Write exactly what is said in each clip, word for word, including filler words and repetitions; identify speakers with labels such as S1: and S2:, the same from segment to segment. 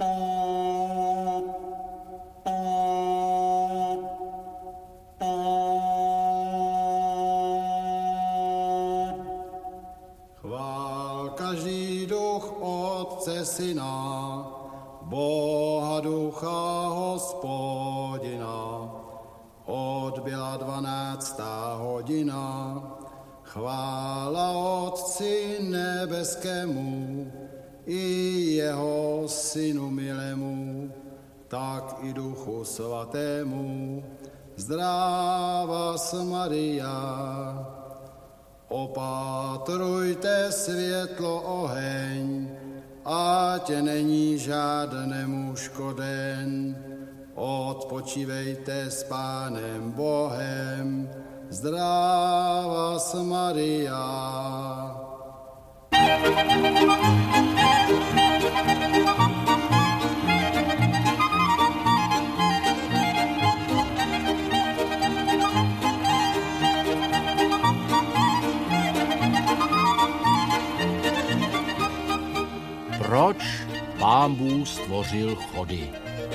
S1: Chvál každý duch Otce Syna, Boha Ducha Hospodina. Odbyla dvanáctá hodina, chvála Otci nebeskému i jeho Synu milému, tak i Duchu Svatému. Zdráva s Maria. Opatrujte světlo oheň, ať není žádnému škoden. Odpočívejte s Pánem Bohem. Zdráva s Maria.
S2: Proč Pán Bůh stvořil chody?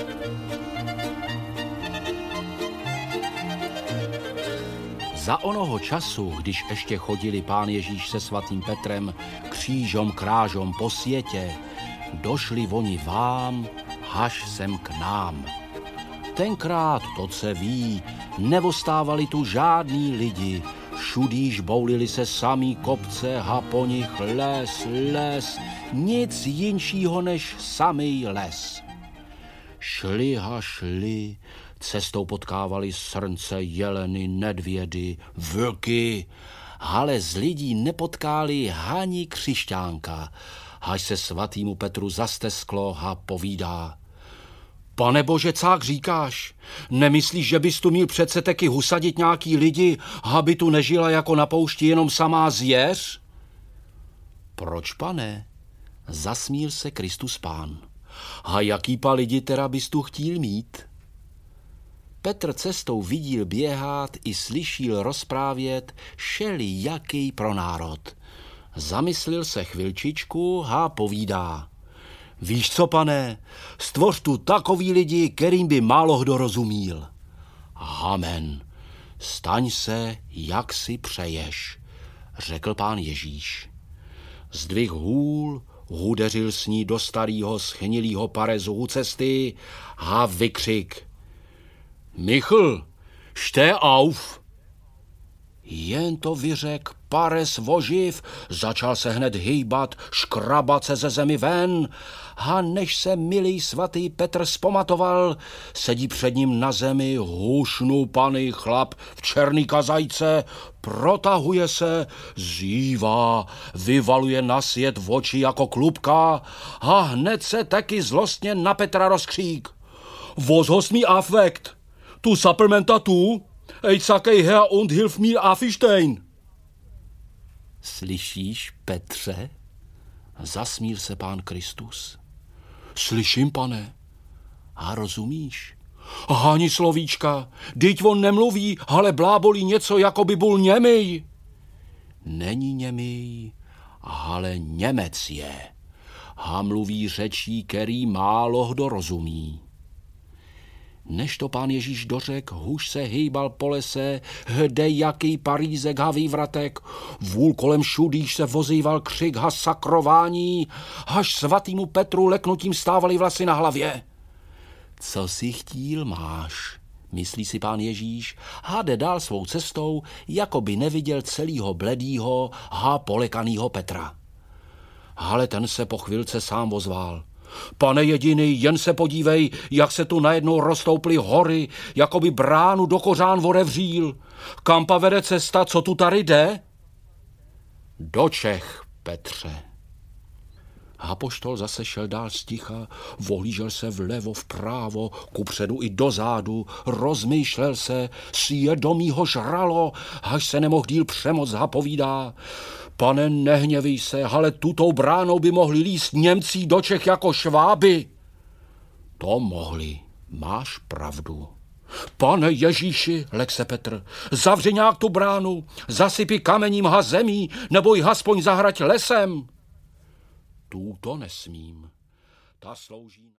S2: Za onoho času, když ještě chodili Pán Ježíš se svatým Petrem křížom krážom po světě, došli oni vám, haž sem k nám. Tenkrát, to se ví, nevostávali tu žádní lidi, všudíž boulili se samý kopce a po nich les, les, nic jinšího než samý les. Šli a šli, cestou potkávali srnce, jeleny, nedvědy, vlky, ale z lidí nepotkali ani křišťánka, až se svatýmu Petru zastesklo a povídá: Pane Bože, cák říkáš? Nemyslíš, že bys tu měl přece taky husadit nějaký lidi, aby tu nežila jako na poušti jenom samá zvěř? Proč, pane? Zasmíl se Kristus Pán. A jaký pa lidi teda bys tu chtíl mít? Petr cestou vidíl běhat i slyšíl rozprávět šeli jaký pro národ. Zamyslil se chvilčičku a povídá: Víš co, pane, stvoř tu takový lidi, kterým by málo kdo rozumíl. Amen. Staň se, jak si přeješ, řekl Pán Ježíš. Zdvih hůl, hudeřil s ní do starého schnilého parezu u cesty a vykřik: Michl, šte auf! Jen to vyřek, pares voživ, začal se hned hýbat, škrabat se ze zemi ven, a než se milý svatý Petr zpamatoval, sedí před ním na zemi hušnupaný chlap v černý kazajce, protahuje se, zívá, vyvaluje na svět v oči jako klubka a hned se taky zlostně na Petra rozkřík: Was hast mi affekt? Tu supplementa tu? Ej, sakej her und hilf mir aufstehen. Slyšíš, Petře? Zasmíl se Pán Kristus. Slyším, pane. A rozumíš? A ani slovíčka, dyť on nemluví, ale blábolí něco, jako by byl němej. Není němej, ale Němec je. A mluví řečí, který málo kdo rozumí. Než to Pán Ježíš dořek, huž se hejbal po lese, hde jaký parízek a vývratek, vůl kolem šudíž se vozýval křik a sakrování, až svatýmu Petru leknutím stávali vlasy na hlavě. Co si chtíl máš, myslí si Pán Ježíš a jde dál svou cestou, jako by neviděl celýho bledýho a polekanýho Petra. Ale ten se po chvilce sám ozval: Pane jediný, jen se podívej, jak se tu najednou roztouply hory, jako by bránu do kořán otevřít. Kam pa vede cesta, co tu tady jde? Do Čech, Petře. Apoštol zase šel dál sticha, vohlížel se vlevo, vprávo, kupředu i dozadu, rozmýšlel se, svědomí ho žralo, až se nemohl díl přemoc a povídá: Pane, nehněvej se, ale tutou bránou by mohli líst Němcí do Čech jako Šváby. To mohli, máš pravdu. Pane Ježíši, lek se Petr, zavři nějak tu bránu, zasypi kamením ha zemí, nebo ji aspoň zahrať lesem. Tu to nesmím, ta slouží...